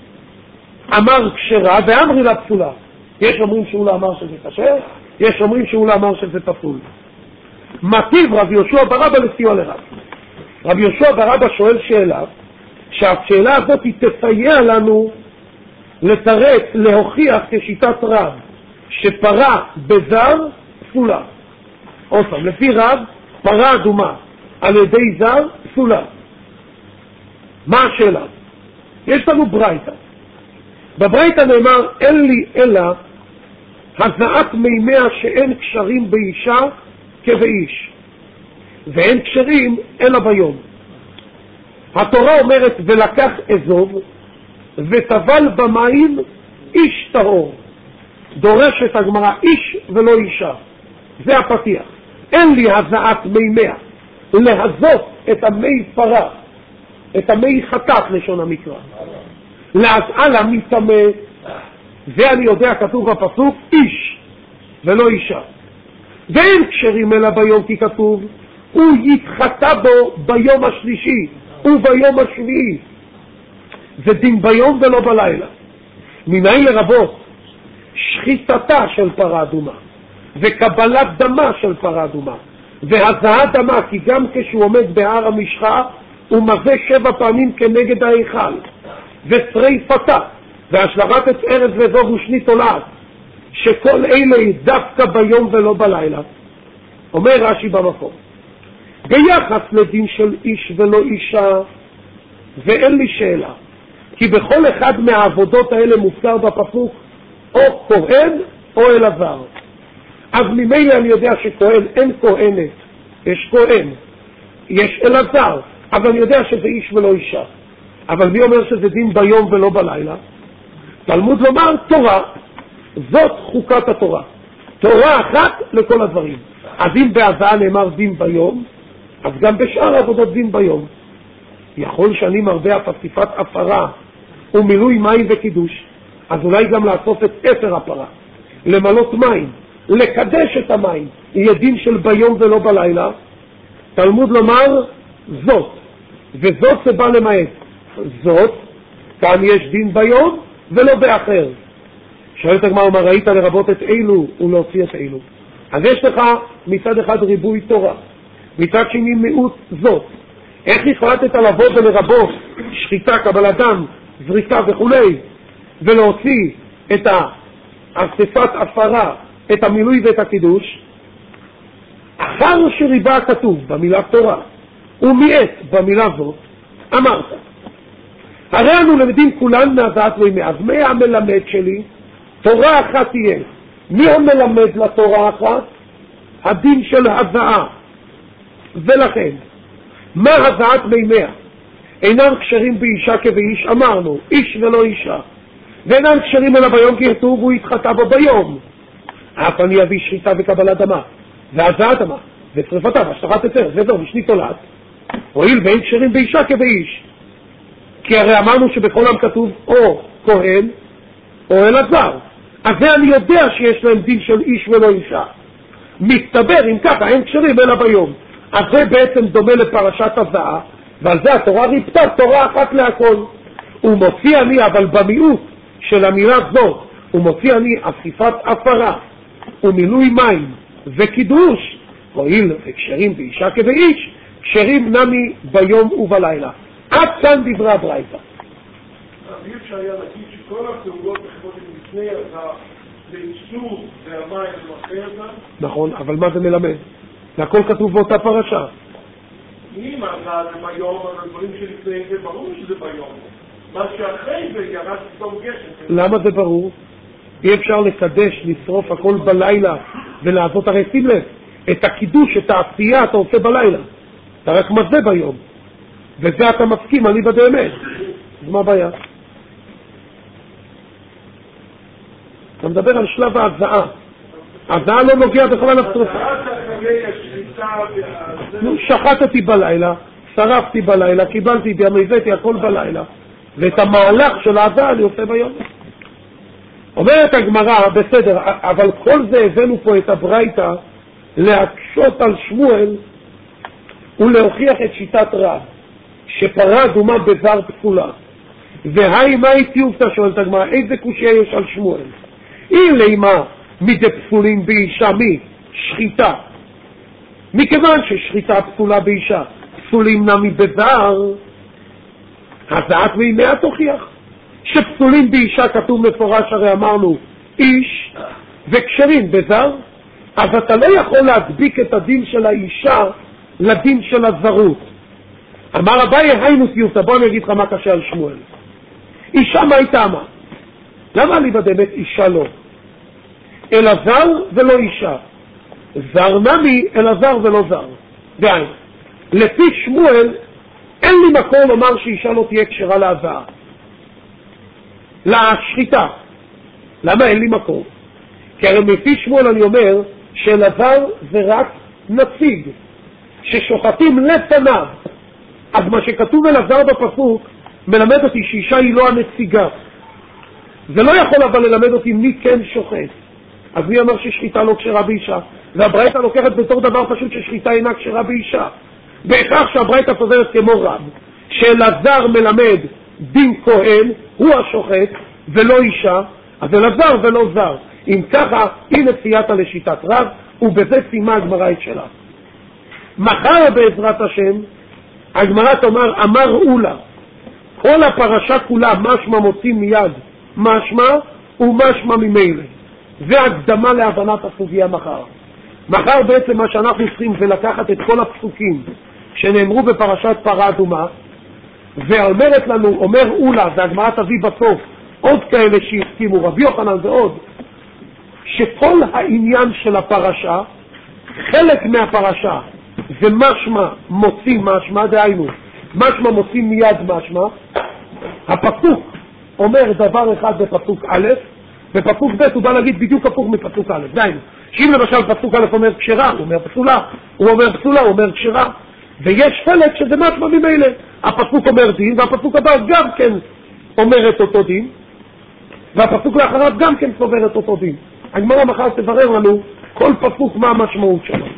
אמר כשרה ואמרי לה פסולה. יש אומרים שאולה אמר שזה כשר, יש אומרים שאולה אמר שזה פסול. מטיב רב יהושע בר אבא לסיוע לרב. רב יהושע בר אבא שואל שאלה, שהשאלה הזאת תסייע לנו לתרץ, להוכיח כשיטת רב, שפרה בזר פסולה. עוד פעם, לפי רב, פרה אדומה על ידי זר פסולה. מה השאלה? יש לנו ברייתא. בברייתא נאמר, אין לי אלא הזעת מימיה שאין קשרים באישה כבאיש, ואין קשרים אלא ביום. התורה אומרת, ולקח אזוב וטבל במים איש טהור. דורשת הגמרא איש ולא אישה. זה הפתיח. אין לי הזעת מימיה, להזות את המי פרה, את המי חטאת לשון המקרא, להזעה לה מטמא. זה אני יודע, כתוב בפסוק איש. ולא אישה. ואין כשרים אלא ביום, כי כתוב, הוא יתחטא בו ביום השלישי וביום השביעי. זה דין ביום ולא בלילה. מניין לרבות שחיטתה של פרה אדומה, וקבלת דמה של פרה אדומה, והזעת דמה, כי גם כשהוא עומד בהר המשחה, הוא מזה 7 פעמים כנגד ההיכל, ושריפתה, והשלכת את ארץ וזוב ושני תולעת, שכל אלה דווקא ביום ולא בלילה. אומר רש"י במקום, ביחס לדין של איש ולא אישה, ואין לי שאלה, כי בכל אחד מהעבודות האלה מוזכר בפסוק או כהן או אלעזר. אז ממילא אני יודע שכהן אין כהנת, יש כהן, יש אלעזר, אבל אני יודע שזה איש ולא אישה. אבל מי אומר שזה דין ביום ולא בלילה? תלמוד לומר תורה, זאת חוקת התורה, תורה אחת לכל הדברים. אז אם בהזעה נאמר דין ביום, אז גם בשאר עבודות דין ביום. יכול שאני מרבה חשיפת הפרה ומילוי מים וקידוש, אז אולי גם לאסוף את אפר הפרה, למלות מים, לקדש את המים, יהיה דין של ביום ולא בלילה. תלמוד לומר זאת, וזאת זה בא למעט זאת, כאן יש דין ביום ולא באחר. שואלת הגמרא, מה ראית לרבות את אילו ולהוציא את אילו? אז יש לך מצד אחד ריבוי תורה, מצד שני מיעוט זאת. איך החלטת לבוא ולרבות שחיטה, קבלת דם, זריקה וכולי, ולהוציא את האספת הפרה, את המילוי ואת הקידוש? אחר שריבה כתוב במילה תורה ומיעט במילה זאת, אמרת, הרי אנו למדים כולן מהזעת וימי, אז מי המלמד שלי? תורה אחת תהיה. מי המלמד לתורה אחת? הדין של הזעה. ולכן, מה הזעת מימיה? אינם כשרים באישה כבאיש, אמרנו, איש ולא אישה. ואינם כשרים אלא ביום, כי כתוב הוא יתחטא בו ביום. אף אני אביא שחיטה וקבלת דמה, והזעת דמה, ושריפתה, והשלכת את ארץ, וזהו, משני תולעת. הואיל ואין כשרים באישה כבאיש. כי הרי אמרנו שבכל עם כתוב או כהן או אלעזר. אז זה אני יודע שיש להם דין של איש ולא אישה. מסתבר, אם ככה, אין כשרים אלא ביום. אז זה בעצם דומה לפרשת הזעה, ועל זה התורה ריפתה תורה אחת להכל. הוא מוציא אני, אבל במיעוט של המילה זאת, הוא מוציא אני אסיפת הפרה ומילוי מים וקידוש, הואיל וכשרים באישה כבאיש, כשרים נמי ביום ובלילה. עד כאן דברי הברייתא. אי אפשר היה להגיד שכל הפעולות בכבוד לפני הזעה לאיסור והמים ומחר הזעה? נכון, אבל מה זה מלמד? זה הכל כתוב באותה פרשה. אם הזעה זה ביום, אבל הדברים שלפני זה ברור שזה ביום. מה שאחרי זה ירד פתאום גשם. למה זה ברור? אי אפשר לקדש, לשרוף הכל בלילה ולעשות, הרי שים לב, את הקידוש, את העשייה אתה עושה בלילה. אתה רק מזה ביום. וזה אתה מסכים, אני בדאמת. אז מה הבעיה? אתה מדבר על שלב ההזעה. ההזעה לא נוגע בכלל לשרפה. שחטתי בלילה, שרפתי בלילה, קיבלתי דם, הבאתי הכל בלילה. ואת המהלך של ההזעה אני עושה ביום. אומרת הגמרא, בסדר, אבל כל זה הבאנו פה את הברייתא להקשות על שמואל ולהוכיח את שיטת רב, שפרה אדומה בזר פסולה. והי מה איתיובתא, שואלת הגמרא, איזה קושיה יש על שמואל? אם לימה מדי פסולים באישה, מי? שחיטה. מכיוון ששחיטה פסולה באישה, פסולים נמי בזר, הזעת מימיה תוכיח. שפסולים באישה כתוב מפורש, הרי אמרנו איש, וכשרים בזר, אז אתה לא יכול להדביק את הדין של האישה לדין של הזרות. אמר אביי, היינו סיוטה, בוא אני אגיד לך מה קשה על שמואל. אישה מה הייתה אמרה? למה לי בדמת אישה לא? אלעזר ולא אישה. זר נמי, אלעזר ולא זר. דהיינו, לפי שמואל, אין לי מקור לומר שאישה לא תהיה כשרה להזעה. לשחיטה. למה אין לי מקור? כי הרי לפי שמואל אני אומר שאלעזר זה רק נציג, ששוחטים לפניו. אז מה שכתוב אלעזר בפסוק מלמד אותי שאישה היא לא הנציגה. זה לא יכול אבל ללמד אותי מי כן שוחט. אז מי אומר ששחיטה לא כשרה באישה? והברייתא לוקחת בתור דבר פשוט ששחיטה אינה כשרה באישה. בהכרח שהברייתא סוברת כמו רב, שאלעזר מלמד דין כהן, הוא השוחט ולא אישה, אז אלעזר ולא זר. אם ככה, הנה סייעתא לשיטת רב, ובזה סיימה הגמרא את שלה. מחר בעזרת השם, הגמרא תאמר, אמר אולה, כל הפרשה כולה משמע מוצאים מיד משמע ומשמע ממילא. זה הקדמה להבנת הסוגיה מחר. מחר בעצם מה שאנחנו צריכים זה לקחת את כל הפסוקים שנאמרו בפרשת פרה אדומה, ואומרת לנו, אומר אולה, והגמרא תביא בסוף עוד כאלה שהסכימו, רבי יוחנן ועוד, שכל העניין של הפרשה, חלק מהפרשה זה משמע מוציא משמע, דהיינו משמע מוציא מיד משמע. הפסוק אומר דבר אחד בפסוק א', בפסוק ב' הוא בא להגיד בדיוק הפוך מפסוק א'. דהיינו, שאם למשל פסוק א' אומר כשרה, הוא אומר פסולה, הוא אומר פסולה, הוא אומר כשרה, ויש חלק שזה משמע ממילא. הפסוק אומר דין, והפסוק הבא גם כן אומר את אותו דין, והפסוק לאחריו גם כן סובר את אותו דין. הגמרא מחר תברר לנו כל פסוק מה המשמעות שלו.